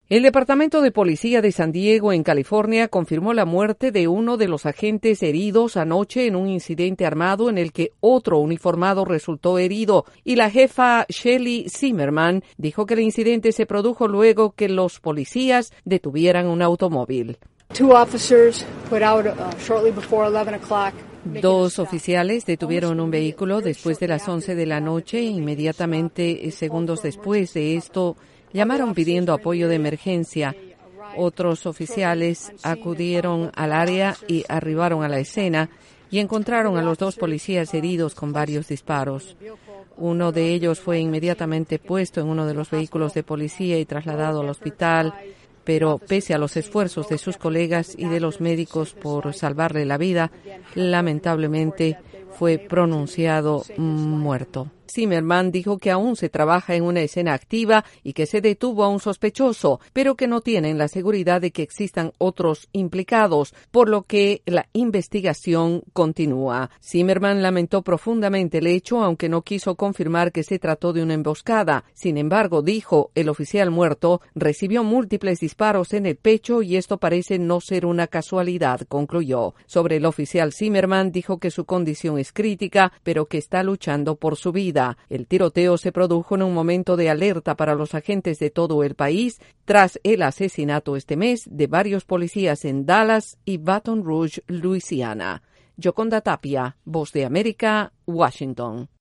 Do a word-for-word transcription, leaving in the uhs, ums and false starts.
El Departamento de Policía de San Diego, en California, confirmó la muerte de uno de los agentes heridos anoche en un incidente armado en el que otro uniformado resultó herido, y la jefa Shelley Zimmerman dijo que el incidente se produjo luego que los policías detuvieran un automóvil. Two officers put out uh, shortly before eleven o'clock. Dos oficiales detuvieron un vehículo después de las once de la noche e inmediatamente, segundos después de esto, llamaron pidiendo apoyo de emergencia. Otros oficiales acudieron al área y arribaron a la escena y encontraron a los dos policías heridos con varios disparos. Uno de ellos fue inmediatamente puesto en uno de los vehículos de policía y trasladado al hospital, pero pese a los esfuerzos de sus colegas y de los médicos por salvarle la vida, lamentablemente fue pronunciado muerto. Zimmerman dijo que aún se trabaja en una escena activa y que se detuvo a un sospechoso, pero que no tienen la seguridad de que existan otros implicados, por lo que la investigación continúa. Zimmerman lamentó profundamente el hecho, aunque no quiso confirmar que se trató de una emboscada. Sin embargo, dijo, el oficial muerto recibió múltiples disparos en el pecho y esto parece no ser una casualidad, concluyó. Sobre el oficial Zimmerman, dijo que su condición es crítica, pero que está luchando por su vida. El tiroteo se produjo en un momento de alerta para los agentes de todo el país tras el asesinato este mes de varios policías en Dallas y Baton Rouge, Luisiana. Yoconda Tapia, Voz de América, Washington.